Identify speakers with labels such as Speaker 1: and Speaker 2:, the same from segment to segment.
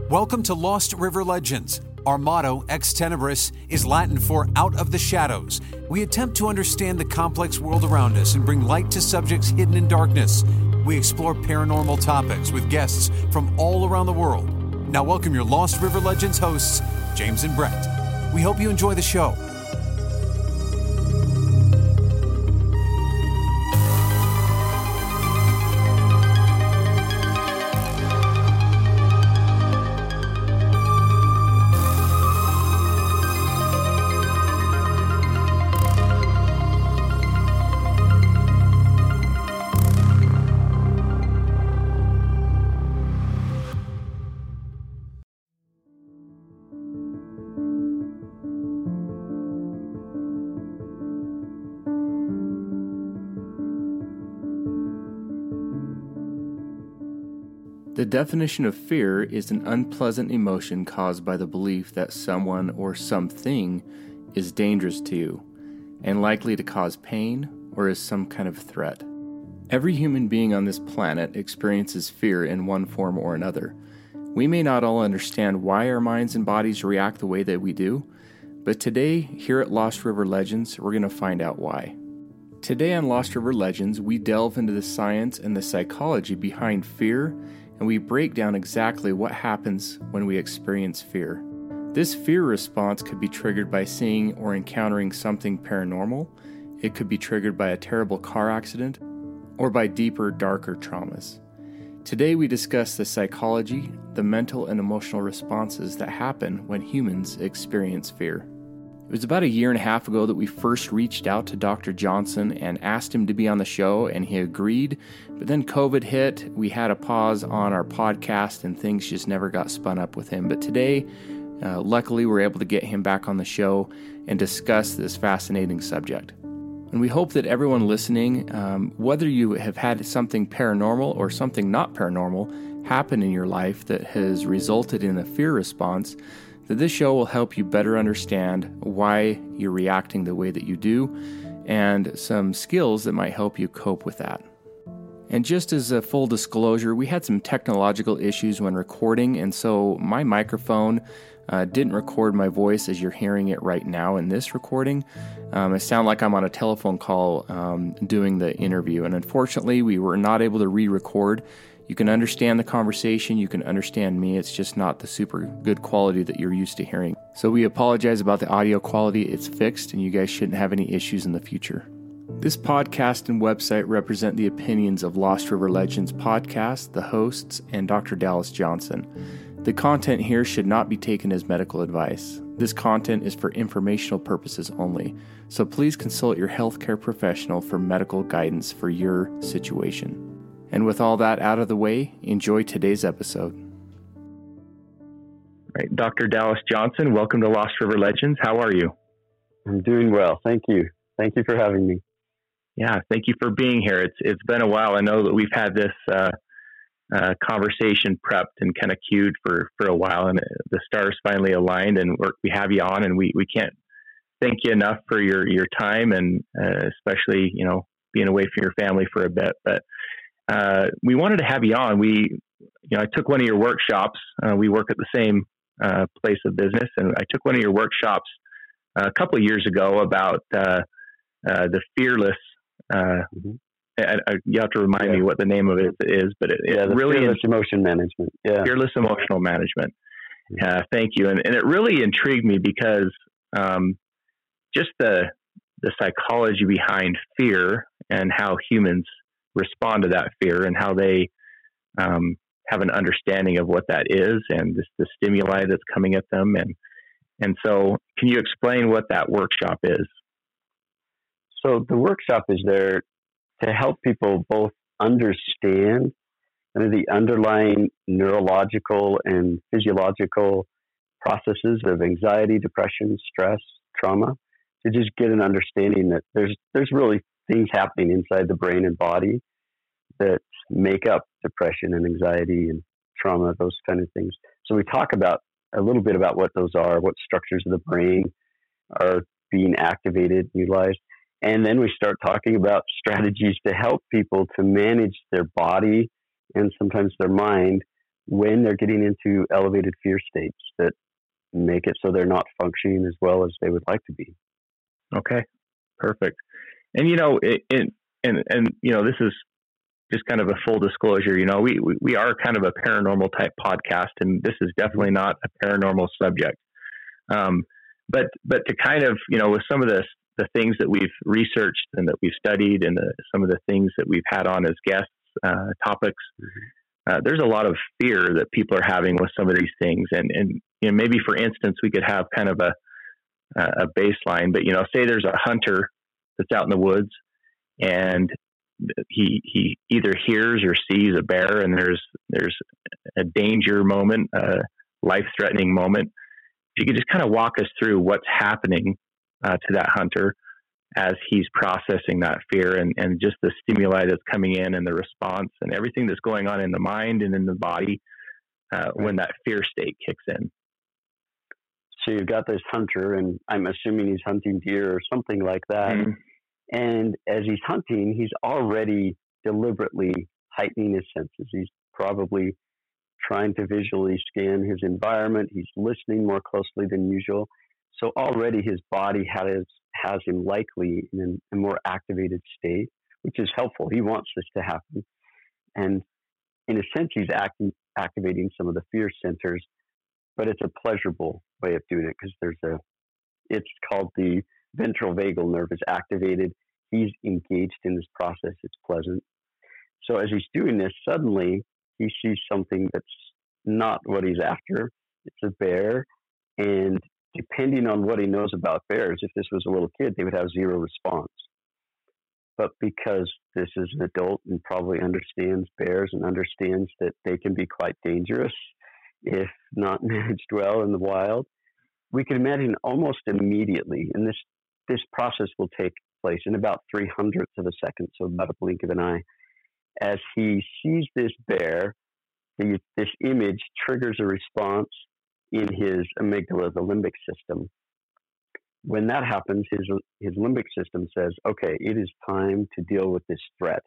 Speaker 1: Welcome to Lost River Legends. Our motto, Ex Tenebris, is Latin for out of the shadows. We attempt to understand the complex world around us and bring light to subjects hidden in darkness. We explore paranormal topics with guests from all around the world. Now welcome your Lost River Legends hosts, James and Brett. We hope you enjoy the show.
Speaker 2: The definition of fear is an unpleasant emotion caused by the belief that someone or something is dangerous to you and likely to cause pain or is some kind of threat. Every human being on this planet experiences fear in one form or another. We may not all understand why our minds and bodies react the way that we do, but today, here at Lost River Legends, we're going to find out why. Today on Lost River Legends, we delve into the science and the psychology behind fear, and we break down exactly what happens when we experience fear. This fear response could be triggered by seeing or encountering something paranormal. It could be triggered by a terrible car accident or by deeper, darker traumas. Today we discuss the psychology, the mental and emotional responses that happen when humans experience fear. It was about 1.5 years ago that we first reached out to Dr. Johnson and asked him to be on the show, and he agreed. But then COVID hit, we had a pause on our podcast, and things just never got spun up with him. But today, luckily, we're able to get him back on the show and discuss this fascinating subject. And we hope that everyone listening, whether you have had something paranormal or something not paranormal happen in your life that has resulted in a fear response, that this show will help you better understand why you're reacting the way that you do and some skills that might help you cope with that. And just as a full disclosure, we had some technological issues when recording, and so my microphone didn't record my voice as you're hearing it right now in this recording. I sound like I'm on a telephone call doing the interview, and unfortunately we were not able to re-record. You can understand the conversation, you can understand me, it's just not the super good quality that you're used to hearing. So we apologize about the audio quality, it's fixed, and you guys shouldn't have any issues in the future. This podcast and website represent the opinions of Lost River Legends podcast, the hosts, and Dr. Dallas Johnson. The content here should not be taken as medical advice. This content is for informational purposes only, so please consult your healthcare professional for medical guidance for your situation. And with all that out of the way, enjoy today's episode. All right, Dr. Dallas Johnson, welcome to Lost River Legends. How are you?
Speaker 3: I'm doing well. Thank you. Thank you for having me.
Speaker 2: Yeah, thank you for being here. It's been a while. I know that we've had this conversation prepped and kind of queued for a while, and the stars finally aligned, and we have you on, and we can't thank you enough for your time, and especially, being away from your family for a bit. But we wanted to have you on. I took one of your workshops. We work at the same place of business, and I took one of your workshops a couple of years ago about the fearless. You have to remind me what the name of it is, but it really
Speaker 3: fearless emotion management. Yeah,
Speaker 2: fearless emotional management. Thank you, and it really intrigued me because just the psychology behind fear and how humans respond to that fear and how they have an understanding of what that is and the stimuli that's coming at them. And so can you explain what that workshop is?
Speaker 3: So the workshop is there to help people both understand the underlying neurological and physiological processes of anxiety, depression, stress, trauma, to just get an understanding that there's really things happening inside the brain and body that make up depression and anxiety and trauma, those kind of things. So we talk about a little bit about what those are, what structures of the brain are being activated, utilized. And then we start talking about strategies to help people to manage their body and sometimes their mind when they're getting into elevated fear states that make it so they're not functioning as well as they would like to be.
Speaker 2: Okay, perfect. And this is just kind of a full disclosure. We are kind of a paranormal type podcast, and this is definitely not a paranormal subject. But to kind of, with some of the things that we've researched and that we've studied, and some of the things that we've had on as guests topics, there's a lot of fear that people are having with some of these things, and maybe for instance we could have kind of a baseline. But say there's a hunter that's out in the woods, and he either hears or sees a bear, and there's a danger moment, a life-threatening moment. If you could just kind of walk us through what's happening to that hunter as he's processing that fear, and just the stimuli that's coming in, and the response, and everything that's going on in the mind and in the body when that fear state kicks in.
Speaker 3: So you've got this hunter, and I'm assuming he's hunting deer or something like that.
Speaker 2: Mm-hmm.
Speaker 3: And as he's hunting, he's already deliberately heightening his senses. He's probably trying to visually scan his environment. He's listening more closely than usual. So already his body has him likely in a more activated state, which is helpful. He wants this to happen. And in a sense, he's activating some of the fear centers, but it's a pleasurable way of doing it, because it's called the ventral vagal nerve is activated. He's engaged in this process. It's pleasant. So as he's doing this, suddenly he sees something that's not what he's after. It's a bear. And depending on what he knows about bears, if this was a little kid, they would have zero response. But because this is an adult and probably understands bears and understands that they can be quite dangerous if not managed well in the wild, we can imagine almost immediately, and this process will take place in about 300ths of a second, so about a blink of an eye. As he sees this bear, this image triggers a response in his amygdala, the limbic system. When that happens, his limbic system says, okay, it is time to deal with this threat.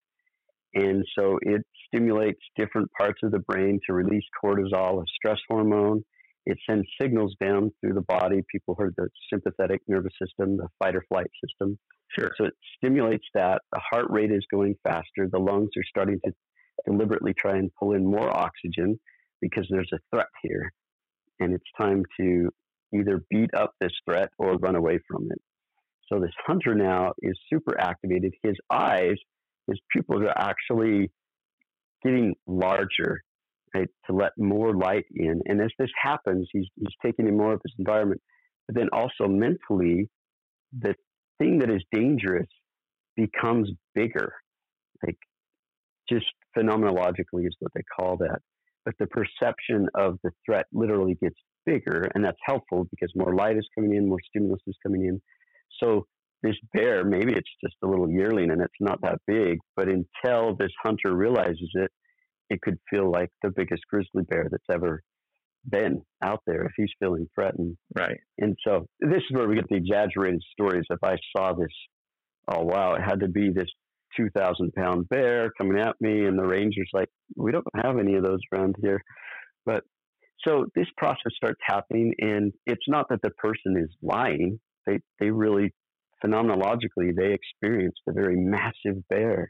Speaker 3: And so it stimulates different parts of the brain to release cortisol, a stress hormone. It sends signals down through the body. People heard the sympathetic nervous system, the fight or flight system.
Speaker 2: Sure.
Speaker 3: So it stimulates that. The heart rate is going faster. The lungs are starting to deliberately try and pull in more oxygen because there's a threat here. And it's time to either beat up this threat or run away from it. So this hunter now is super activated. His eyes, his pupils are actually getting larger, right, to let more light in. And as this happens, he's taking in more of his environment. But then also mentally, the thing that is dangerous becomes bigger. Like, just phenomenologically is what they call that. But the perception of the threat literally gets bigger, and that's helpful because more light is coming in, more stimulus is coming in. So this bear, maybe it's just a little yearling and it's not that big, but until this hunter realizes it, it could feel like the biggest grizzly bear that's ever been out there if he's feeling threatened.
Speaker 2: Right.
Speaker 3: And so this is where we get the exaggerated stories. If I saw this, oh, wow, it had to be this 2,000-pound bear coming at me, and the ranger's like, we don't have any of those around here. But so this process starts happening, and it's not that the person is lying. They really, phenomenologically, they experienced a very massive bear.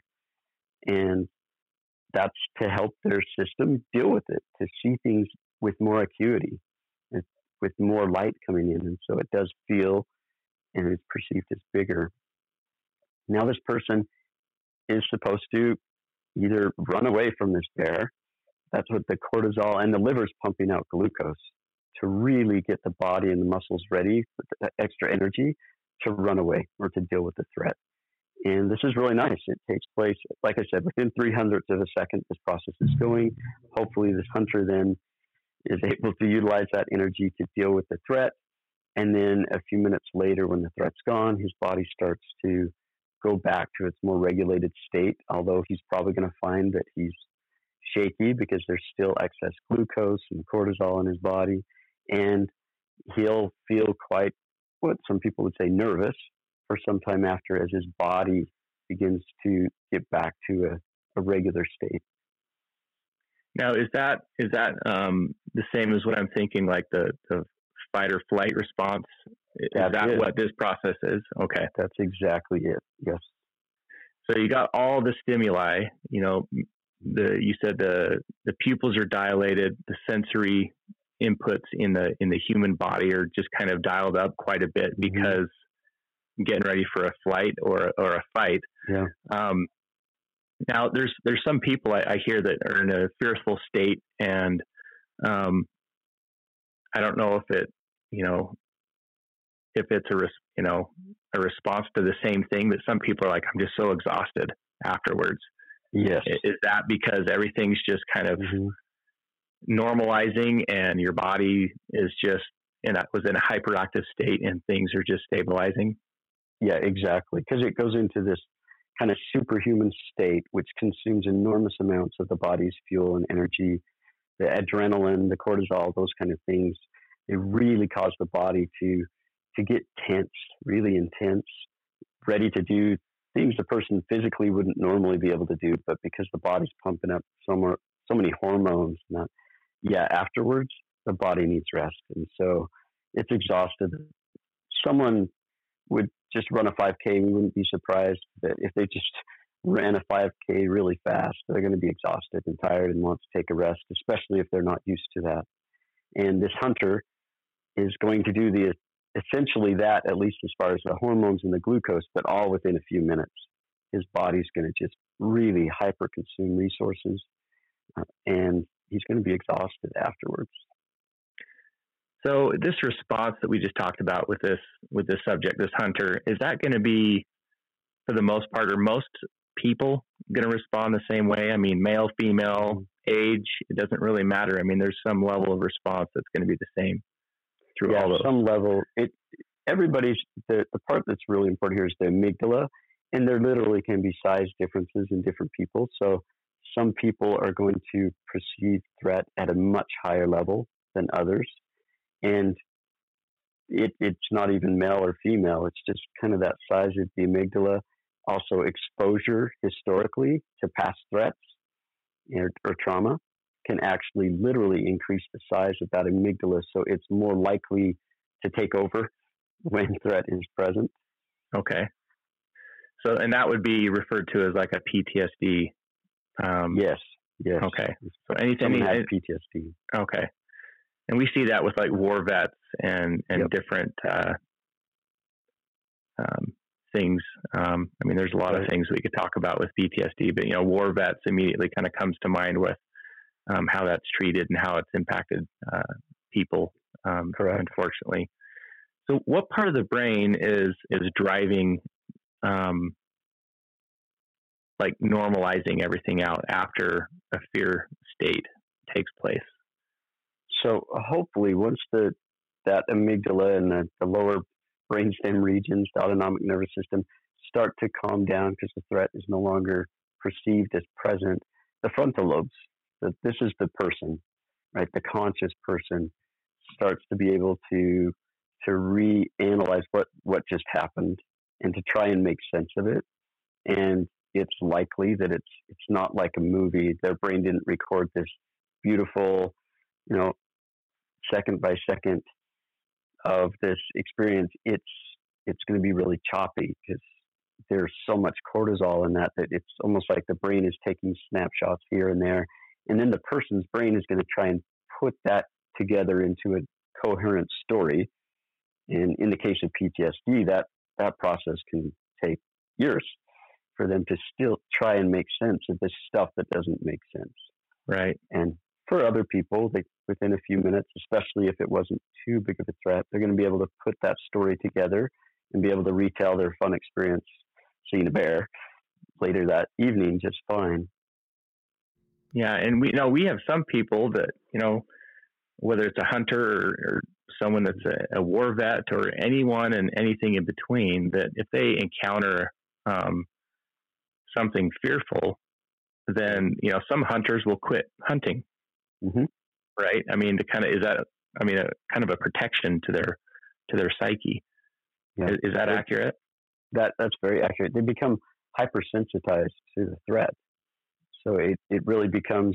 Speaker 3: And that's to help their system deal with it, to see things with more acuity, with more light coming in. And so it does feel and is perceived as bigger. Now this person is supposed to either run away from this bear. That's what the cortisol, and the liver's pumping out glucose to really get the body and the muscles ready with the extra energy to run away or to deal with the threat. And this is really nice. It takes place, like I said, within 300ths of a second, this process is going. Hopefully this hunter then is able to utilize that energy to deal with the threat. And then a few minutes later, when the threat's gone, his body starts to go back to its more regulated state, although he's probably going to find that he's shaky because there's still excess glucose and cortisol in his body. And he'll feel quite, what some people would say, nervous for some time after, as his body begins to get back to a regular state.
Speaker 2: Now, is that the same as what I'm thinking, like the fight or flight response? Is that what this process is? Okay.
Speaker 3: That's exactly it. Yes.
Speaker 2: So you got all the stimuli, you said the pupils are dilated, the sensory inputs in the human body are just kind of dialed up quite a bit because getting ready for a flight or a fight.
Speaker 3: Yeah.
Speaker 2: Now there's some people I hear that are in a fearful state, and I don't know if it's a response to the same thing, that some people are like, I'm just so exhausted afterwards.
Speaker 3: Yes.
Speaker 2: Is that because everything's just kind of normalizing and your body is just was in a hyperactive state and things are just stabilizing?
Speaker 3: Yeah, exactly. Because it goes into this kind of superhuman state, which consumes enormous amounts of the body's fuel and energy, the adrenaline, the cortisol, those kind of things. They really cause the body to get tense, really intense, ready to do things the person physically wouldn't normally be able to do, but because the body's pumping up so many hormones, afterwards the body needs rest, and so it's exhausted. Someone would just run a 5K. We wouldn't be surprised that if they just ran a 5K really fast, they're going to be exhausted and tired and want to take a rest, especially if they're not used to that. And this hunter is going to do essentially that, at least as far as the hormones and the glucose, but all within a few minutes. His body's going to just really hyper consume resources, and he's going to be exhausted afterwards.
Speaker 2: So this response that we just talked about with this subject, this hunter, is that going to be, for the most part, are most people going to respond the same way? I mean, male, female, age, it doesn't really matter. I mean, there's some level of response that's going to be the same through all those.
Speaker 3: Some level. Everybody's the part that's really important here is the amygdala, and there literally can be size differences in different people. So some people are going to perceive threat at a much higher level than others. And it's not even male or female. It's just kind of that size of the amygdala. Also, exposure historically to past threats or trauma can actually literally increase the size of that amygdala. So it's more likely to take over when threat is present.
Speaker 2: Okay. So, and that would be referred to as like a PTSD.
Speaker 3: Yes.
Speaker 2: Okay. So anything
Speaker 3: has PTSD.
Speaker 2: Okay. And we see that with like war vets and different things. I mean, there's a lot of things we could talk about with PTSD, but war vets immediately kind of comes to mind with how that's treated and how it's impacted people. Correct. Unfortunately. So, what part of the brain is driving, like normalizing everything out after a fear state takes place?
Speaker 3: So hopefully once that amygdala and the lower brainstem regions, the autonomic nervous system, start to calm down because the threat is no longer perceived as present, the frontal lobes, this is the person, right? The conscious person starts to be able to reanalyze what just happened and to try and make sense of it. And it's likely that it's not like a movie. Their brain didn't record this beautiful, second by second of this experience. It's going to be really choppy because there's so much cortisol in that it's almost like the brain is taking snapshots here and there. And then the person's brain is going to try and put that together into a coherent story. And in the case of PTSD, that process can take years for them to still try and make sense of this stuff that doesn't make sense.
Speaker 2: Right.
Speaker 3: And for other people, within a few minutes, especially if it wasn't too big of a threat, they're going to be able to put that story together and be able to retell their fun experience seeing a bear later that evening just fine.
Speaker 2: Yeah, and we have some people that, whether it's a hunter or someone that's a war vet or anyone and anything in between, that if they encounter something fearful, then, some hunters will quit hunting.
Speaker 3: Mm-hmm.
Speaker 2: Right? I mean, a kind of a protection to their psyche.
Speaker 3: Yeah.
Speaker 2: Is that accurate?
Speaker 3: That's very accurate. They become hypersensitized to the threat. So it really becomes,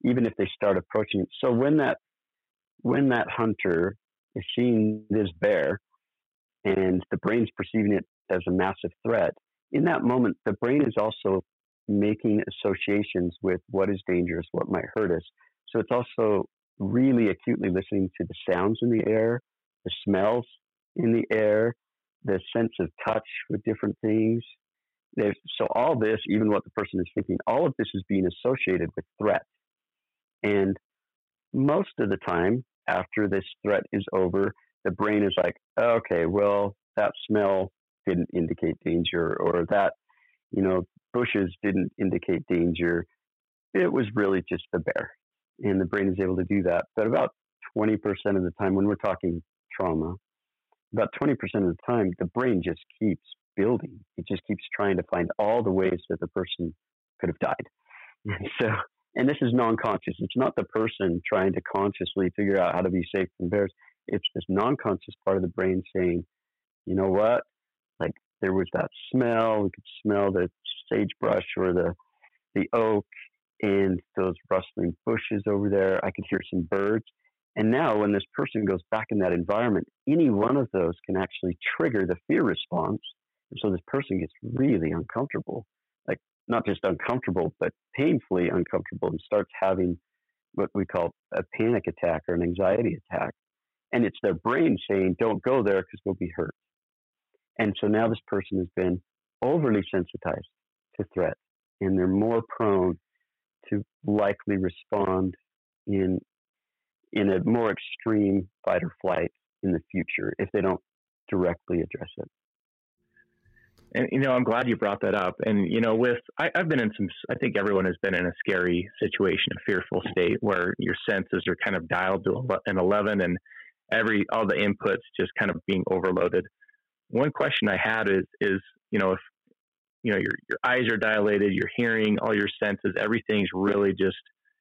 Speaker 3: even if they start approaching it. So when that hunter is seeing this bear and the brain's perceiving it as a massive threat, in that moment, the brain is also making associations with what is dangerous, what might hurt us. So it's also really acutely listening to the sounds in the air, the smells in the air, the sense of touch with different things. So all this, even what the person is thinking, all of this is being associated with threat. And most of the time, after this threat is over, the brain is like, okay, well, that smell didn't indicate danger, or that, bushes didn't indicate danger. It was really just the bear. And the brain is able to do that. But about 20% of the time, when we're talking trauma, about 20% of the time, the brain just keeps building. It just keeps trying to find all the ways that the person could have died. And this is non-conscious. It's not the person trying to consciously figure out how to be safe from bears. It's this non-conscious part of the brain saying, you know what? Like, there was that smell. We could smell the sagebrush or the oak and those rustling bushes over there. I could hear some birds. And now when this person goes back in that environment, any one of those can actually trigger the fear response. And so this person gets really uncomfortable, like not just uncomfortable, but painfully uncomfortable, and starts having what we call a panic attack or an anxiety attack. And it's their brain saying, don't go there because we'll be hurt. And so now this person has been overly sensitized to threat, and they're more prone to likely respond in a more extreme fight or flight in the future if they don't directly address it.
Speaker 2: And, I'm glad you brought that up. And, I've been in I think everyone has been in a scary situation, a fearful state where your senses are kind of dialed to an 11 and all the inputs just kind of being overloaded. One question I had is, if, your eyes are dilated, your hearing, all your senses, everything's really just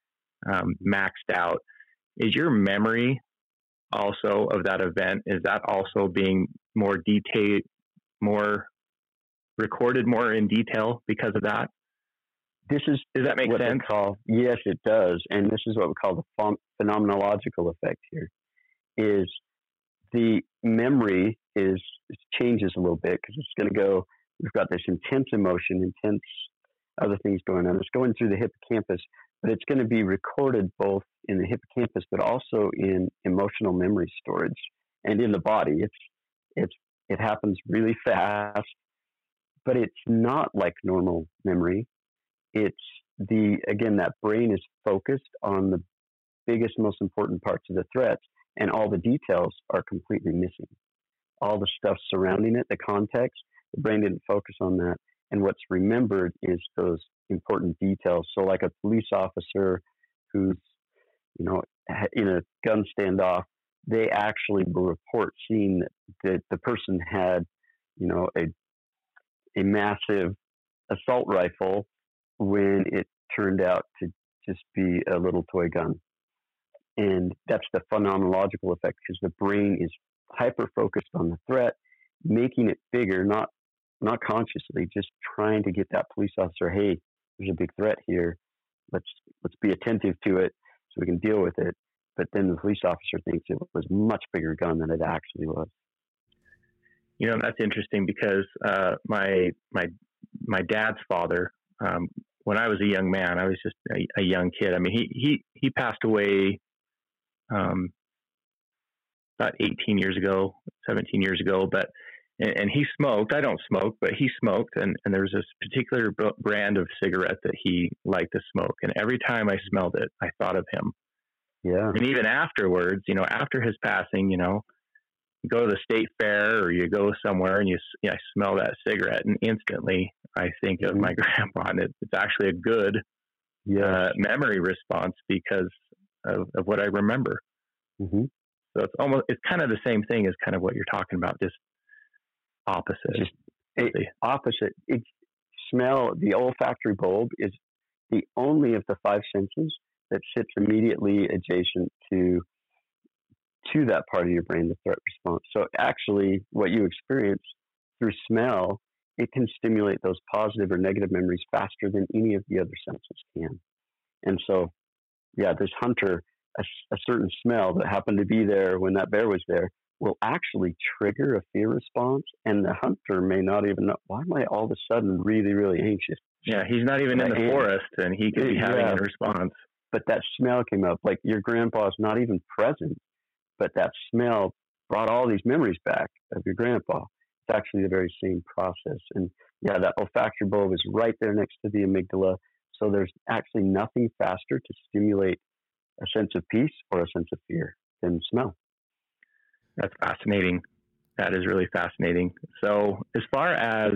Speaker 2: maxed out. Is your memory also of that event, is that also being more detailed, more recorded more in detail because of that?
Speaker 3: Does
Speaker 2: that make sense?
Speaker 3: Yes, it does. And this is what we call the phenomenological effect here, is the memory changes a little bit because it's going to go, we've got this intense emotion, intense other things going on. It's going through the hippocampus, but it's going to be recorded both in the hippocampus, but also in emotional memory storage and in the body. It happens really fast, but it's not like normal memory. It's again, that brain is focused on the biggest, most important parts of the threats, and all the details are completely missing. All the stuff surrounding it, the context, the brain didn't focus on that. And what's remembered is those important details. So like a police officer who's, in a gun standoff, they actually will report seeing that the person had, a massive assault rifle when it turned out to just be a little toy gun. And that's the phenomenological effect, because the brain is hyper-focused on the threat, making it bigger, not consciously, just trying to get that police officer, hey, there's a big threat here. Let's be attentive to it so we can deal with it. But then the police officer thinks it was a much bigger gun than it actually was.
Speaker 2: That's interesting because my dad's father, when I was a young man, I was just a young kid. I mean, he passed away about 18 years ago, 17 years ago, and he smoked. I don't smoke, but he smoked, and there was this particular brand of cigarette that he liked to smoke. And every time I smelled it, I thought of him.
Speaker 3: Yeah.
Speaker 2: And even afterwards, after his passing, you go to the state fair or you go somewhere and I smell that cigarette, and instantly I think of my grandpa, and it's actually a good memory response because of what I remember.
Speaker 3: Mm-hmm.
Speaker 2: So it's kind of the same thing as kind of what you're talking about, just opposite.
Speaker 3: Opposite. It's smell. The olfactory bulb is the only of the five senses that sits immediately adjacent to that part of your brain, the threat response. So actually, what you experience through smell, it can stimulate those positive or negative memories faster than any of the other senses can. And so this hunter, a certain smell that happened to be there when that bear was there will actually trigger a fear response. And the hunter may not even know, why am I all of a sudden really, really anxious?
Speaker 2: Yeah, he's not even in the forest, and he could be having a response.
Speaker 3: But that smell came up, like your grandpa's not even present, but that smell brought all these memories back of your grandpa. It's actually the very same process. And yeah, that olfactory bulb is right there next to the amygdala. So there's actually nothing faster to stimulate a sense of peace or a sense of fear than smell.
Speaker 2: That's fascinating. That is really fascinating. So as far as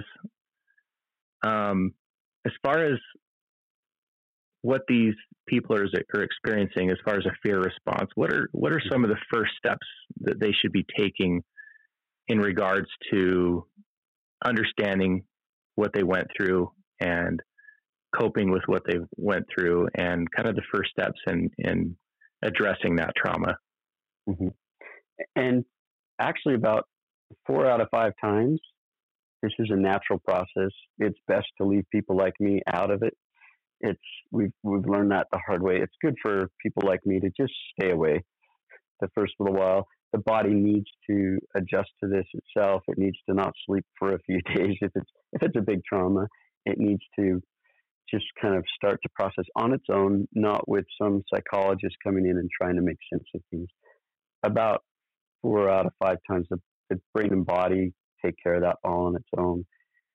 Speaker 2: what these people are experiencing as far as a fear response, what are some of the first steps that they should be taking in regards to understanding what they went through and coping with what they went through, and kind of the first steps in addressing that trauma?
Speaker 3: Mm-hmm. And actually, about 4 out of 5 times, this is a natural process. It's best to leave people like me out of it. We've learned that the hard way. It's good for people like me to just stay away the first little while. The body needs to adjust to this itself. It needs to not sleep for a few days. If it's a big trauma, it needs to just kind of start to process on its own, not with some psychologist coming in and trying to make sense of things. About 4 out of 5 times, the brain and body take care of that all on its own.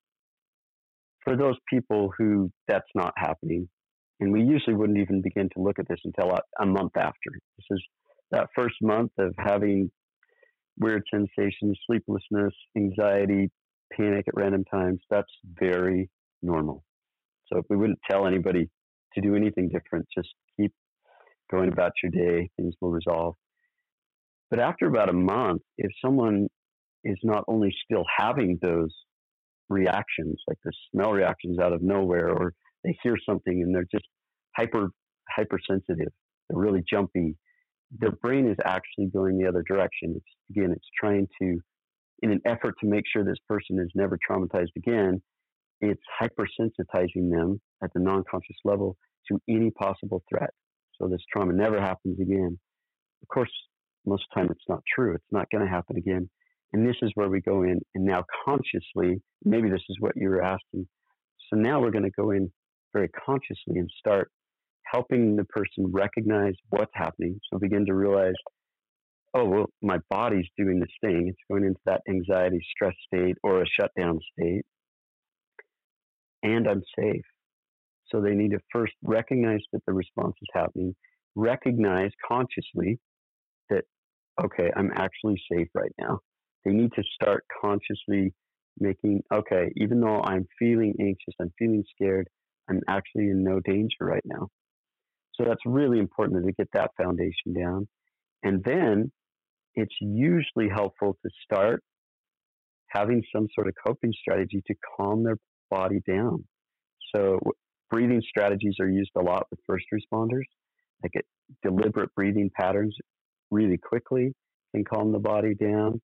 Speaker 3: For those people who that's not happening, and we usually wouldn't even begin to look at this until a month after. This is that first month of having weird sensations, sleeplessness, anxiety, panic at random times. That's very normal. So we wouldn't tell anybody to do anything different. Just keep going about your day. Things will resolve. But after about a month, if someone is not only still having those reactions, like the smell reactions out of nowhere, or they hear something and they're just hypersensitive, they're really jumpy, the brain is actually going the other direction. It's trying to, in an effort to make sure this person is never traumatized again, it's hypersensitizing them at the non-conscious level to any possible threat. So this trauma never happens again. Of course, most of the time it's not true. It's not going to happen again. And this is where we go in and now consciously, maybe this is what you were asking. So now we're going to go in very consciously and start helping the person recognize what's happening. So begin to realize, oh, well, my body's doing this thing. It's going into that anxiety, stress state or a shutdown state. And I'm safe. So they need to first recognize that the response is happening, recognize consciously that, okay, I'm actually safe right now. They need to start consciously making, okay, even though I'm feeling anxious, I'm feeling scared, I'm actually in no danger right now. So that's really important to get that foundation down. And then it's usually helpful to start having some sort of coping strategy to calm their body down. So breathing strategies are used a lot with first responders. Like deliberate breathing patterns really quickly can calm the body down.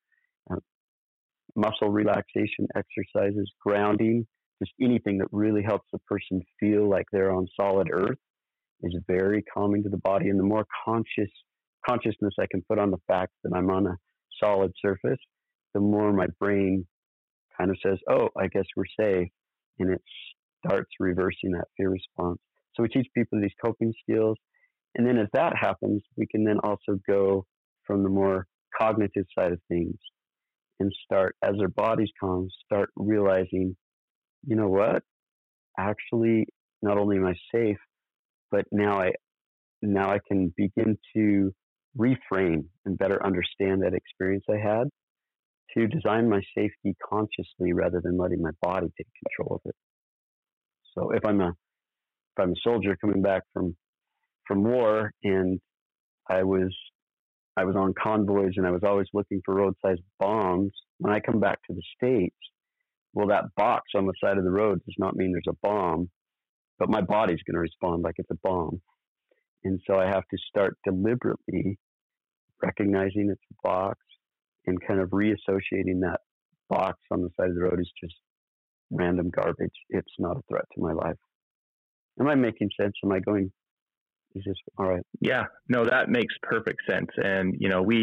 Speaker 3: Muscle relaxation exercises, grounding, just anything that really helps the person feel like they're on solid earth is very calming to the body. And the more consciousness I can put on the fact that I'm on a solid surface, the more my brain kind of says, oh, I guess we're safe. And it starts reversing that fear response. So we teach people these coping skills. And then as that happens, we can then also go from the more cognitive side of things and start, as their bodies calm, start realizing, you know what? Actually, not only am I safe, but now I can begin to reframe and better understand that experience I had to design my safety consciously rather than letting my body take control of it. So if I'm a soldier coming back from war and I was on convoys and I was always looking for roadside bombs, when I come back to the States, well, that box on the side of the road does not mean there's a bomb, but my body's going to respond like it's a bomb. And so I have to start deliberately recognizing it's a box and kind of reassociating that box on the side of the road as just random garbage. It's not a threat to my life. Am I making sense? Am I going Is this all right?
Speaker 2: Yeah, no, that makes perfect sense. And,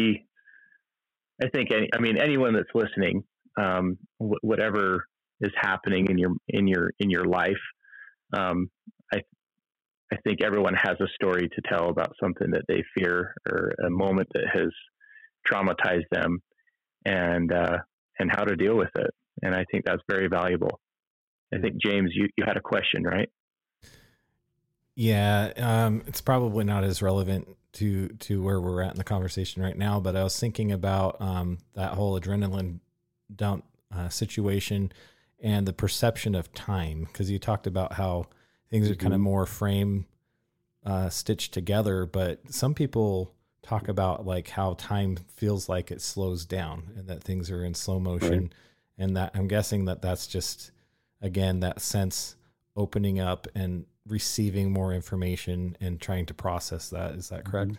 Speaker 2: I think, anyone that's listening, whatever is happening in your life, I think everyone has a story to tell about something that they fear or a moment that has traumatized them, and how to deal with it. And I think that's very valuable. I think, James, you had a question, right?
Speaker 4: Yeah, it's probably not as relevant to where we're at in the conversation right now, but I was thinking about that whole adrenaline dump situation and the perception of time, because you talked about how things are kind of more frame stitched together, but some people talk about like how time feels like it slows down and that things are in slow motion. Right. And that I'm guessing that that's just, again, that sense opening up and receiving more information and trying to process that. Is that correct?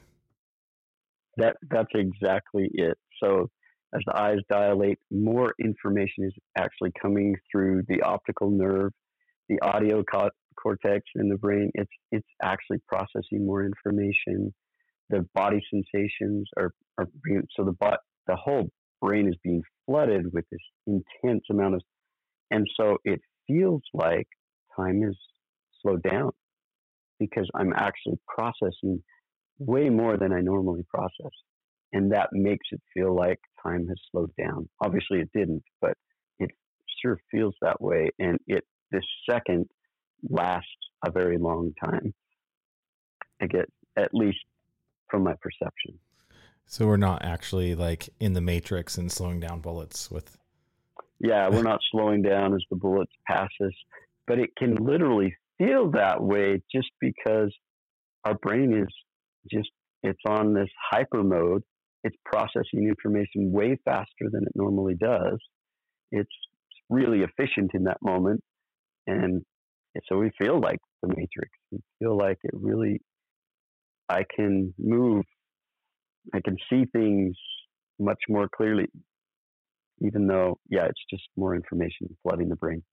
Speaker 3: That's exactly it. So as the eyes dilate, more information is actually coming through the optical nerve, the audio cortex in the brain. It's actually processing more information. The body sensations are being, so the whole brain is being flooded with this intense amount of, and so it feels like time is slowed down because I'm actually processing way more than I normally process. And that makes it feel like time has slowed down. Obviously it didn't, but it sure feels that way. And this second lasts a very long time. I get, at least from my perception.
Speaker 4: So we're not actually like in the Matrix and slowing down bullets with.
Speaker 3: Yeah, we're not slowing down as the bullets pass us, but it can literally feel that way just because our brain is it's on this hyper mode. It's processing information way faster than it normally does. It's really efficient in that moment. And so we feel like the Matrix. We feel like it really, I can move, I can see things much more clearly, even though, it's just more information flooding the brain.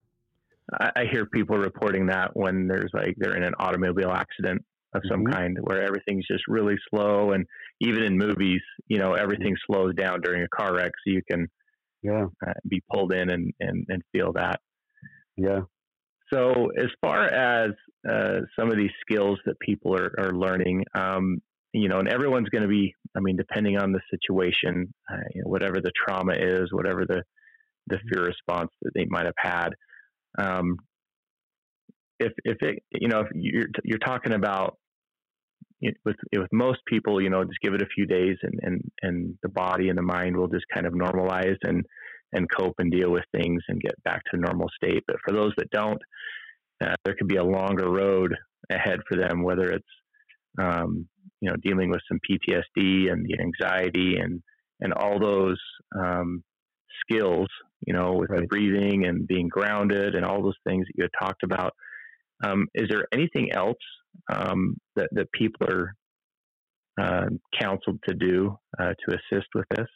Speaker 2: I hear people reporting that when they're in an automobile accident of some kind where everything's just really slow. And even in movies, everything slows down during a car wreck. So you can be pulled in and feel that.
Speaker 3: Yeah.
Speaker 2: So as far as some of these skills that people are learning, and everyone's going to be, depending on the situation, whatever the trauma is, whatever the fear response that they might have had. If you're talking about with most people, just give it a few days and the body and the mind will just kind of normalize and cope and deal with things and get back to normal state. But for those that don't, there could be a longer road ahead for them, whether it's, dealing with some PTSD and the anxiety and all those skills, with the breathing and being grounded and all those things that you had talked about. Is there anything else that people are counseled to do to assist with this?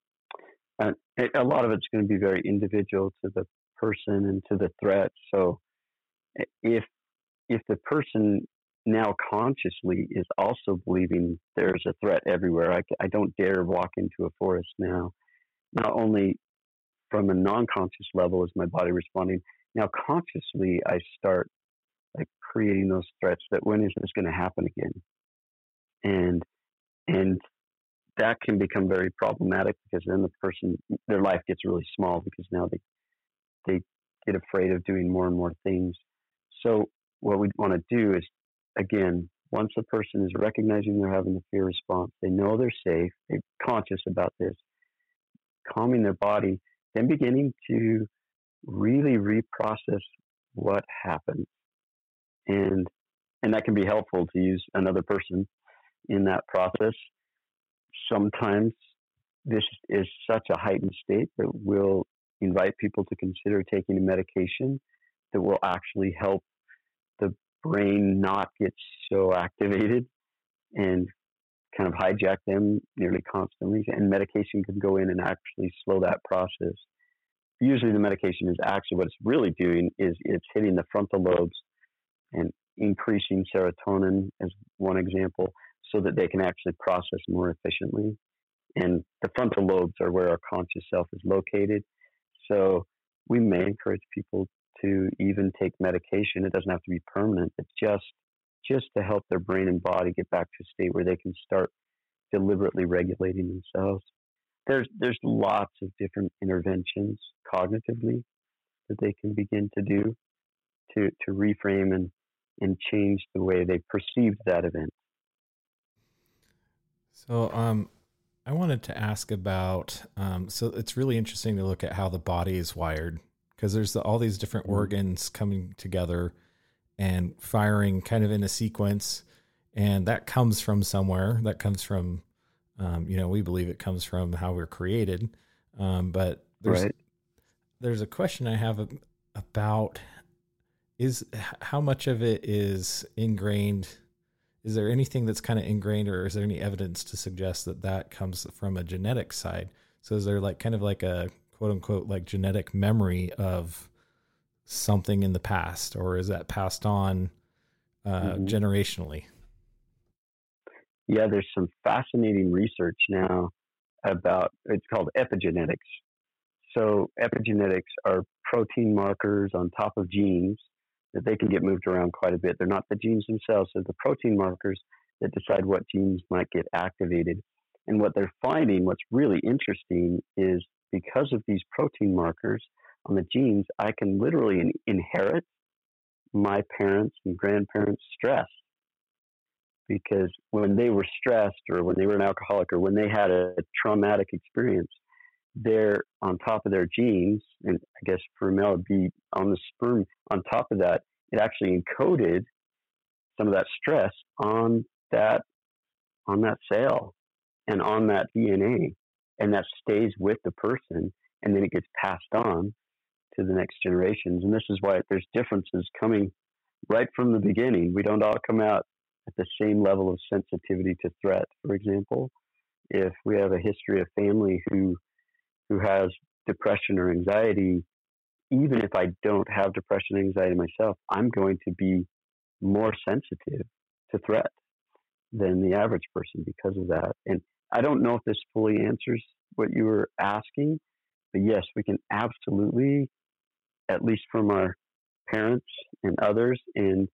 Speaker 3: A lot of it's going to be very individual to the person and to the threat. So if the person now consciously is also believing there's a threat everywhere, I don't dare walk into a forest now. Not only from a non-conscious level is my body responding, now consciously I start like creating those threats that when is this going to happen again? And that can become very problematic because then the person, their life gets really small because now they get afraid of doing more and more things. So what we want to do is, again, once a person is recognizing they're having a fear response, they know they're safe, they're conscious about this, calming their body, then beginning to really reprocess what happened. And that can be helpful to use another person in that process. Sometimes this is such a heightened state that we'll invite people to consider taking a medication that will actually help the brain not get so activated and kind of hijack them nearly constantly. And medication can go in and actually slow that process. Usually the medication is actually what it's really doing is it's hitting the frontal lobes and increasing serotonin as one example, so that they can actually process more efficiently. And the frontal lobes are where our conscious self is located. So we may encourage people to even take medication. It doesn't have to be permanent, but just to help their brain and body get back to a state where they can start deliberately regulating themselves. There's lots of different interventions cognitively that they can begin to do to reframe and change the way they perceived that event.
Speaker 4: So I wanted to ask about, so it's really interesting to look at how the body is wired, because there's all these different organs coming together and firing kind of in a sequence. And that comes from somewhere. That comes from, we believe it comes from how we're created. But there's a question I have about is how much of it is ingrained. Is there anything that's kind of ingrained, or is there any evidence to suggest that comes from a genetic side? So is there kind of a quote unquote like genetic memory of something in the past, or is that passed on generationally?
Speaker 3: Yeah, there's some fascinating research now about, it's called epigenetics. So epigenetics are protein markers on top of genes that they can get moved around quite a bit. They're not the genes themselves, they're the protein markers that decide what genes might get activated. And what they're finding, what's really interesting, is because of these protein markers on the genes, I can literally inherit my parents' and grandparents' stress. Because when they were stressed, or when they were an alcoholic, or when they had a traumatic experience, they're on top of their genes, and I guess for a male it'd be on the sperm. On top of that, it actually encoded some of that stress on that cell and on that DNA, and that stays with the person, and then it gets passed on to the next generations. And this is why there's differences coming right from the beginning. We don't all come out at the same level of sensitivity to threat. For example, if we have a history of family who has depression or anxiety, even if I don't have depression and anxiety myself, I'm going to be more sensitive to threat than the average person because of that. And I don't know if this fully answers what you were asking, but yes, we can absolutely, at least from our parents and others. And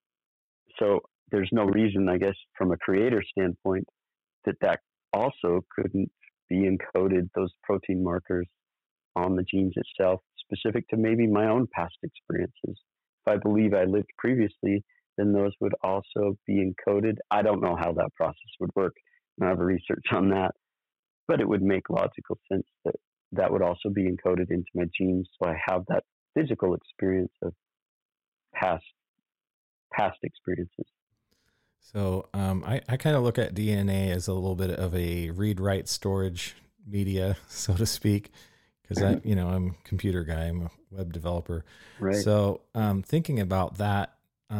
Speaker 3: so there's no reason, I guess, from a creator standpoint, that also couldn't be encoded, those protein markers on the genes itself, specific to maybe my own past experiences. If I believe I lived previously, then those would also be encoded. I don't know how that process would work. I don't have research on that, but it would make logical sense that would also be encoded into my genes. So I have that physical experience of past experiences.
Speaker 4: So I kind of look at DNA as a little bit of a read-write storage media, so to speak, because I'm a computer guy, I'm a web developer.
Speaker 3: Right.
Speaker 4: So thinking about that,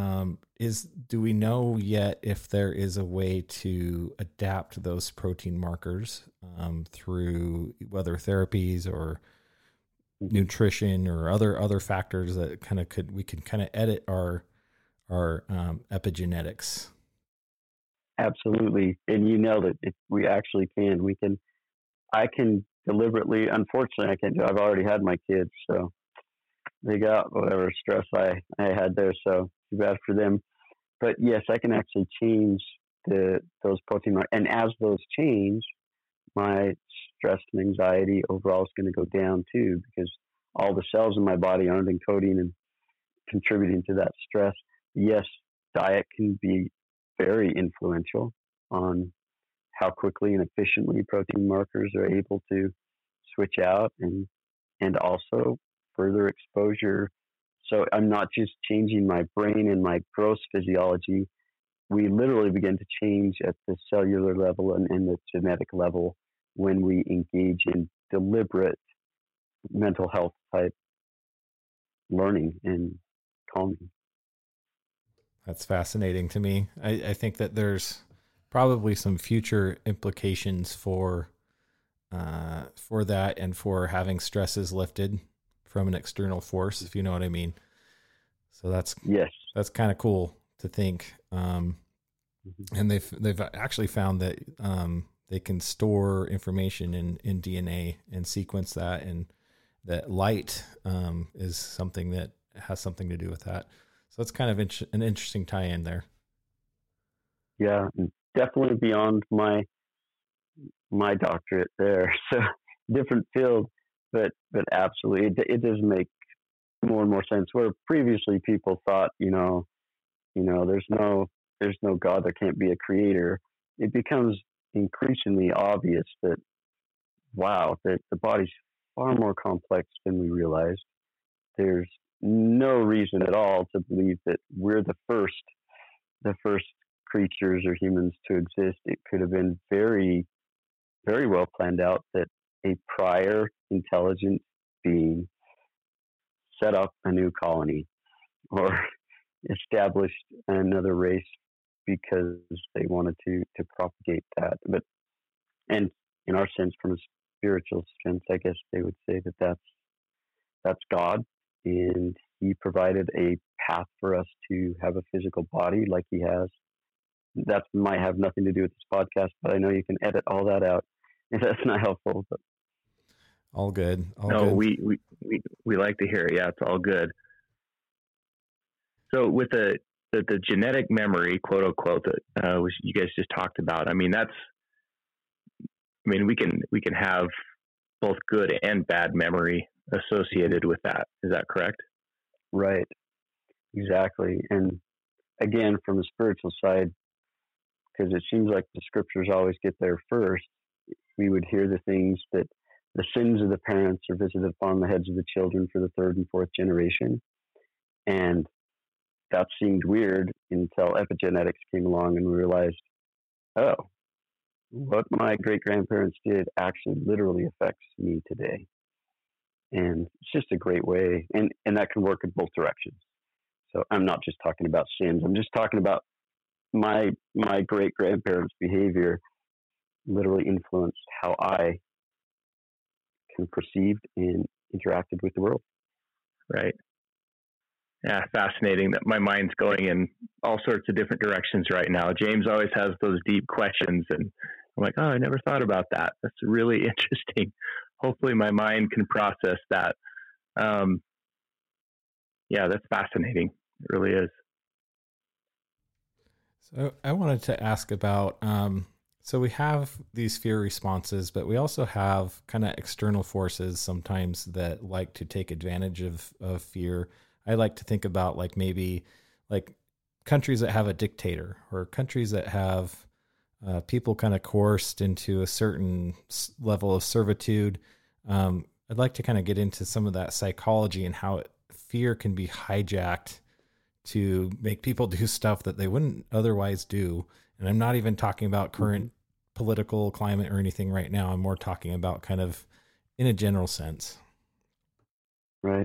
Speaker 4: do we know yet if there is a way to adapt those protein markers through whether therapies or nutrition or other factors that we can kind of edit our epigenetics?
Speaker 3: Absolutely. And you know that we actually can. I can deliberately, unfortunately, I've already had my kids, so they got whatever stress I had there, so too bad for them. But yes, I can actually change those protein markers. And as those change, my stress and anxiety overall is going to go down too, because all the cells in my body aren't encoding and contributing to that stress. Yes, diet can be very influential on how quickly and efficiently protein markers are able to switch out, and also further exposure. So I'm not just changing my brain and my gross physiology. We literally begin to change at the cellular level and the genetic level when we engage in deliberate mental health type learning and calming.
Speaker 4: That's fascinating to me. I think that there's probably some future implications for that, and for having stresses lifted from an external force, if you know what I mean. So that's kind of cool to think. And they've actually found that they can store information in DNA and sequence that, and that light is something that has something to do with that. So it's kind of an interesting tie-in there.
Speaker 3: Yeah, definitely beyond my doctorate there. So different field, but absolutely, it does make more and more sense. Where previously people thought, there's no God, there can't be a creator. It becomes increasingly obvious that, wow, that the body's far more complex than we realized. There's no reason at all to believe that we're the first creatures or humans to exist. It could have been very, very well planned out that a prior intelligent being set up a new colony or established another race because they wanted to propagate that. And in our sense, from a spiritual sense, I guess they would say that that's God, and he provided a path for us to have a physical body like he has. That might have nothing to do with this podcast, but I know you can edit all that out if that's not helpful. But
Speaker 4: all good.
Speaker 2: Good. We like to hear it. Yeah, it's all good. So with the genetic memory, quote unquote, that which you guys just talked about, we can have both good and bad memory associated with that. Is that correct?
Speaker 3: Right. Exactly. And again, from the spiritual side, because it seems like the scriptures always get there first, we would hear the things that the sins of the parents are visited upon the heads of the children for the third and fourth generation. And that seemed weird until epigenetics came along and we realized, oh, what my great-grandparents did actually literally affects me today. And it's just a great way. And that can work in both directions. So I'm not just talking about sins. I'm just talking about my great-grandparents' behavior literally influenced how I can perceive and interacted with the world.
Speaker 2: Right. Yeah, fascinating. That my mind's going in all sorts of different directions right now. James always has those deep questions, and I'm like, oh, I never thought about that. That's really interesting. Hopefully my mind can process that. Yeah, that's fascinating. It really is.
Speaker 4: So I wanted to ask about, so we have these fear responses, but we also have kind of external forces sometimes that like to take advantage of fear. I like to think about maybe countries that have a dictator, or countries that have people kind of coerced into a certain level of servitude. I'd like to kind of get into some of that psychology and how fear can be hijacked to make people do stuff that they wouldn't otherwise do. And I'm not even talking about current political climate or anything right now. I'm more talking about kind of in a general sense.
Speaker 3: Right.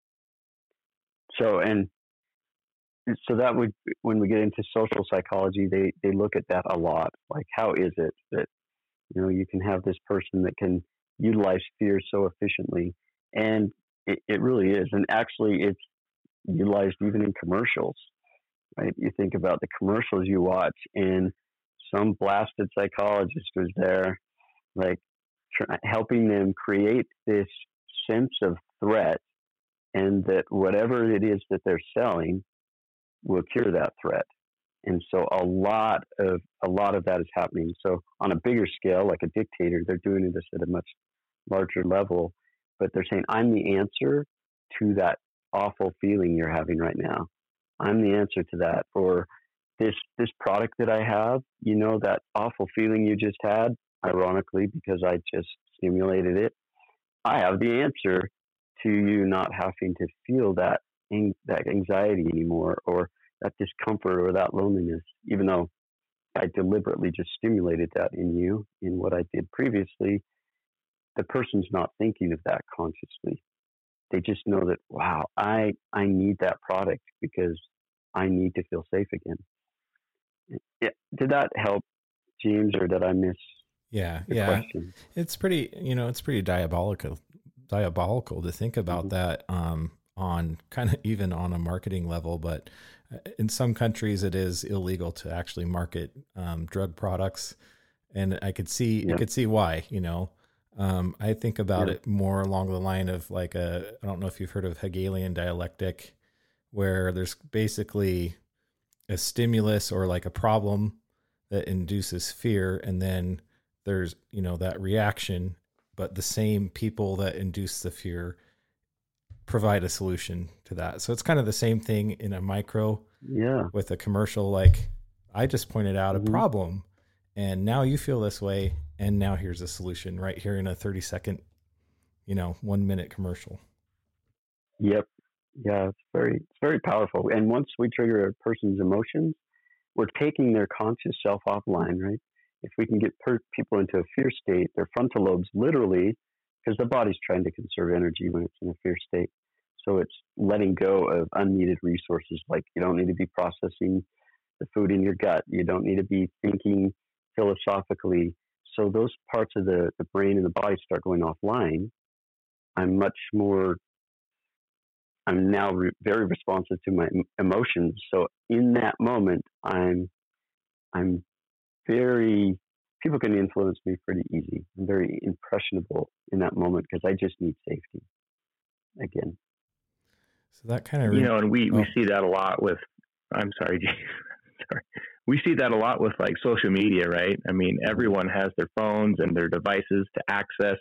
Speaker 3: So that would, when we get into social psychology, they look at that a lot. Like, how is it that, you can have this person that can utilize fear so efficiently? And it really is. And actually it's utilized even in commercials, right? You think about the commercials you watch, and some blasted psychologist was there, helping them create this sense of threat, and that whatever it is that they're selling will cure that threat. And so a lot of that is happening. So on a bigger scale, like a dictator, they're doing this at a much larger level, but they're saying, I'm the answer to that awful feeling you're having right now. I'm the answer to that. Or this product that I have, that awful feeling you just had, ironically, because I just stimulated it, I have the answer to you not having to feel that anxiety anymore, or that discomfort, or that loneliness, even though I deliberately just stimulated that in you in what I did previously. The person's not thinking of that consciously. They just know that, wow, I need that product because I need to feel safe again. Yeah. Did that help, James, or did I miss?
Speaker 4: Yeah. Question? It's pretty diabolical to think about that. on kind of even on a marketing level, but in some countries it is illegal to actually market drug products. And I could see why, I think about it more along the line of like I don't know if you've heard of Hegelian dialectic, where there's basically a stimulus or like a problem that induces fear. And then there's, that reaction, but the same people that induce the fear provide a solution to that. So it's kind of the same thing in a micro with a commercial. Like I just pointed out a problem and now you feel this way. And now here's a solution right here in a 30-second, 1 minute commercial.
Speaker 3: Yep. Yeah. It's very powerful. And once we trigger a person's emotions, we're taking their conscious self offline, right? If we can get people into a fear state, their frontal lobes literally, because the body's trying to conserve energy when it's in a fear state. So it's letting go of unneeded resources. Like you don't need to be processing the food in your gut. You don't need to be thinking philosophically. So those parts of the brain and the body start going offline. I'm now very responsive to my emotions. So in that moment, I'm very, people can influence me pretty easy. I'm very impressionable in that moment because I just need safety again.
Speaker 4: So that kind of,
Speaker 2: and we see that a lot with, I'm sorry, James. Sorry. We see that a lot with like social media, right? I mean, everyone has their phones and their devices to access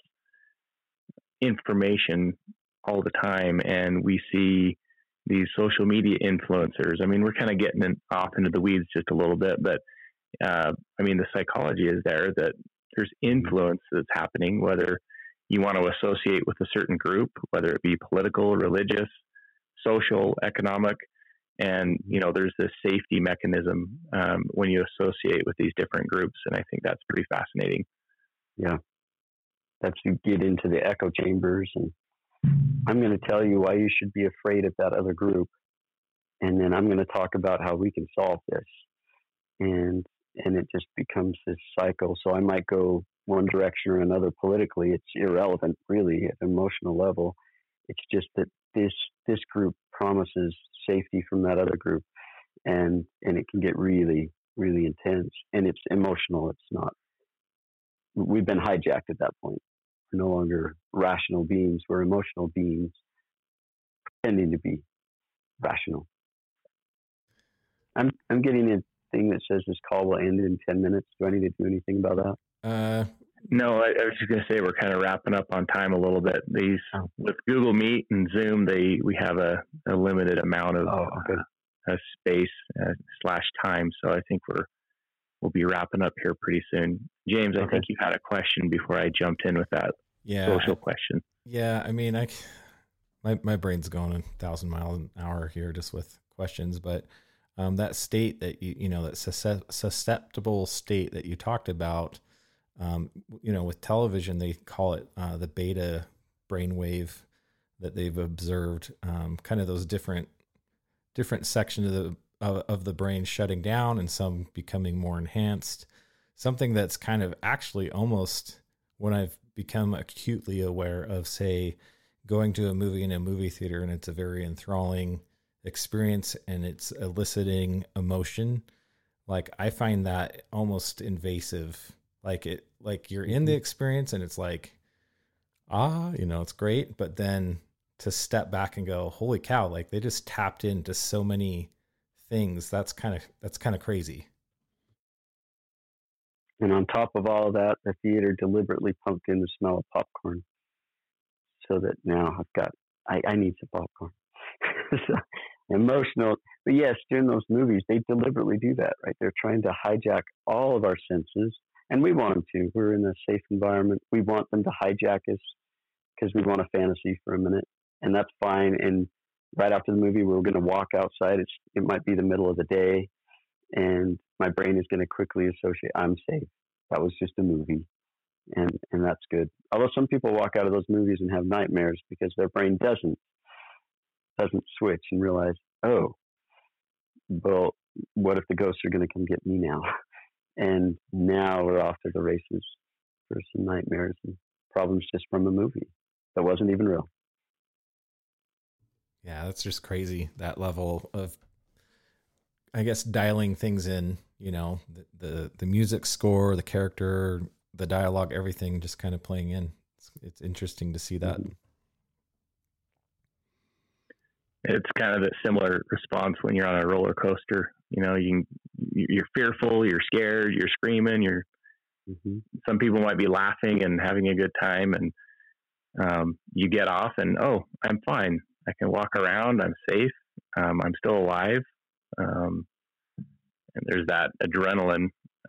Speaker 2: information all the time. And we see these social media influencers. I mean, we're kind of getting off into the weeds just a little bit, but the psychology is there that there's influence that's happening, whether you want to associate with a certain group, whether it be political, religious, social, economic. And, there's this safety mechanism when you associate with these different groups. And I think that's pretty fascinating.
Speaker 3: Yeah. That's to get into the echo chambers. And I'm going to tell you why you should be afraid of that other group. And then I'm going to talk about how we can solve this. And it just becomes this cycle. So I might go one direction or another politically. It's irrelevant, really, at an emotional level. It's just that this group promises safety from that other group, and it can get really, really intense. And it's emotional. It's not. We've been hijacked at that point. We're no longer rational beings. We're emotional beings pretending to be rational. I'm getting a thing that says this call will end in 10 minutes. Do I need to do anything about that?
Speaker 2: No, I was just going to say we're kind of wrapping up on time a little bit. With Google Meet and Zoom, we have a limited amount of space / time. So I think we'll be wrapping up here pretty soon. James, I think you had a question before I jumped in with that social question. Yeah,
Speaker 4: I mean, my brain's going 1,000 miles an hour here just with questions, but that state that that susceptible state that you talked about. With television, they call it the beta brainwave that they've observed, kind of those different sections of the brain shutting down and some becoming more enhanced. Something that's kind of actually almost when I've become acutely aware of, say, going to a movie in a movie theater and it's a very enthralling experience and it's eliciting emotion. Like I find that almost invasive. Like you're in the experience and it's like, it's great. But then to step back and go, holy cow, like they just tapped into so many things. That's kind of crazy.
Speaker 3: And on top of all of that, the theater deliberately pumped in the smell of popcorn so that now I need some popcorn. So, emotional. But yes, during those movies, they deliberately do that, right? They're trying to hijack all of our senses. And we want them to. We're in a safe environment. We want them to hijack us because we want a fantasy for a minute. And that's fine. And right after the movie, we're going to walk outside. It might be the middle of the day. And my brain is going to quickly associate, I'm safe. That was just a movie. And that's good. Although some people walk out of those movies and have nightmares because their brain doesn't switch and realize, oh, well, what if the ghosts are going to come get me now? And now we're off to the races for some nightmares and problems just from a movie that wasn't even real.
Speaker 4: Yeah, that's just crazy. That level of, I guess, dialing things in, you know, the music score, the character, the dialogue, everything just kind of playing in. It's interesting to see that.
Speaker 5: It's kind of a similar response when you're on a roller coaster. You know, you're fearful, you're scared, you're screaming, some people might be laughing and having a good time, and you get off and, oh, I'm fine. I can walk around. I'm safe. I'm still alive. And there's that adrenaline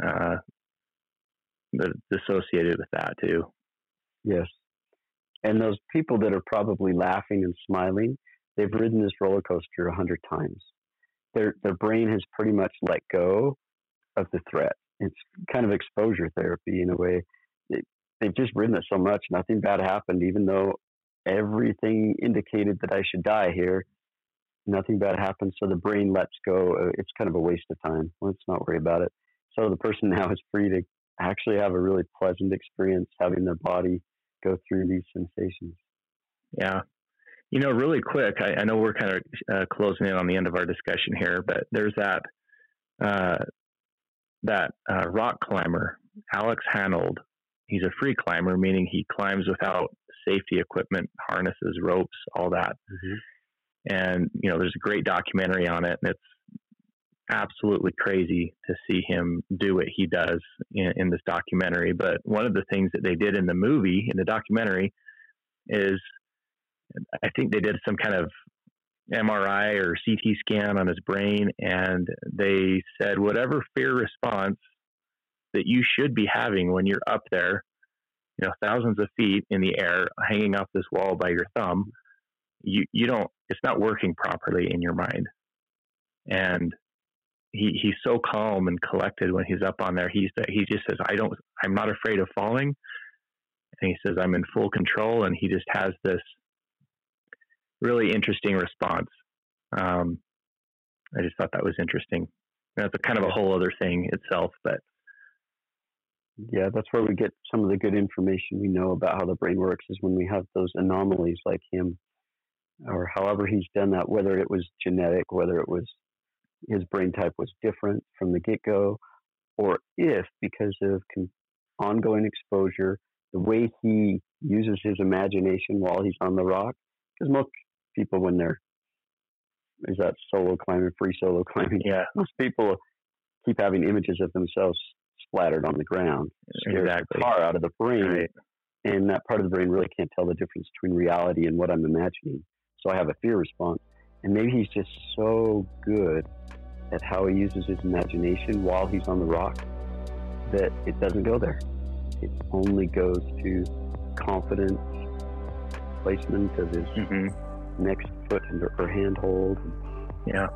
Speaker 5: that's associated with that too.
Speaker 3: Yes. And those people that are probably laughing and smiling, they've ridden this roller coaster 100 times. Their brain has pretty much let go of the threat. It's kind of exposure therapy in a way. They've just ridden it so much, nothing bad happened, even though everything indicated that I should die here. Nothing bad happened, so the brain lets go. It's kind of a waste of time. Let's not worry about it. So the person now is free to actually have a really pleasant experience having their body go through these sensations.
Speaker 5: Yeah. You know, really quick, I know we're kind of closing in on the end of our discussion here, but there's that rock climber, Alex Honnold. He's a free climber, meaning he climbs without safety equipment, harnesses, ropes, all that. And, you know, there's a great documentary on it, and it's absolutely crazy to see him do what he does in this documentary. But one of the things that they did in the documentary, is I think they did some kind of MRI or CT scan on his brain, and they said whatever fear response that you should be having when you're up there, you know, thousands of feet in the air, hanging off this wall by your thumb, you don't, it's not working properly in your mind. And he's so calm and collected when he's up on there. He just says, I'm not afraid of falling. And he says, I'm in full control. And he just has this really interesting response. I just thought that was interesting. That's a kind of a whole other thing itself, but
Speaker 3: yeah, that's where we get some of the good information we know about how the brain works, is when we have those anomalies like him, or however he's done that, whether it was genetic, whether it was his brain type was different from the get-go, or if because of ongoing exposure, the way he uses his imagination while he's on the rock, because most people, when they're, is that solo climbing, free solo climbing, most people keep having images of themselves splattered on the ground, scares the tar out of the brain, right. And that part of the brain really can't tell the difference between reality and what I'm imagining. So I have a fear response, and maybe he's just so good at how he uses his imagination while he's on the rock that it doesn't go there. It only goes to confidence, placement of his next foot or handhold.
Speaker 5: Yeah,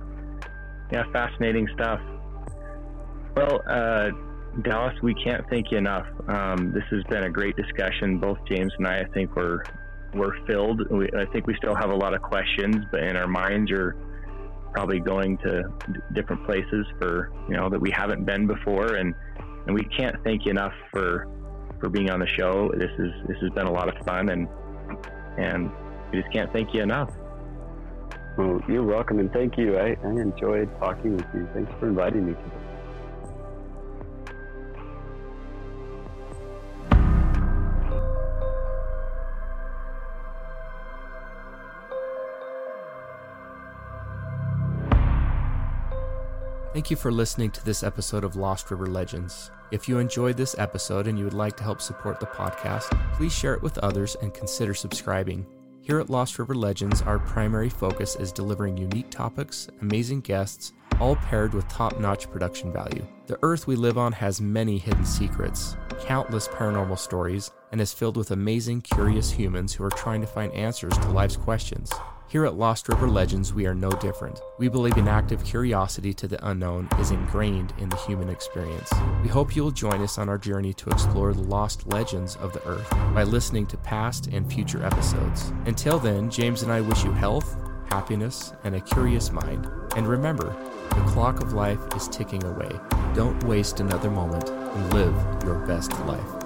Speaker 5: fascinating stuff. Well, Dallas, we can't thank you enough. This has been a great discussion. Both James and I think we're filled. I think we still have a lot of questions, but in our minds are probably going to different places that we haven't been before, and we can't thank you enough for being on the show. This has been a lot of fun, and we just can't thank you enough.
Speaker 3: Well, you're welcome, and thank you. I enjoyed talking with you. Thanks for inviting me today.
Speaker 2: Thank you for listening to this episode of Lost River Legends. If you enjoyed this episode and you would like to help support the podcast, please share it with others and consider subscribing. Here at Lost River Legends, our primary focus is delivering unique topics, amazing guests, all paired with top-notch production value. The Earth we live on has many hidden secrets, countless paranormal stories, and is filled with amazing, curious humans who are trying to find answers to life's questions. Here at Lost River Legends, we are no different. We believe an active curiosity to the unknown is ingrained in the human experience. We hope you will join us on our journey to explore the lost legends of the Earth by listening to past and future episodes. Until then, James and I wish you health, happiness, and a curious mind. And remember, the clock of life is ticking away. Don't waste another moment and live your best life.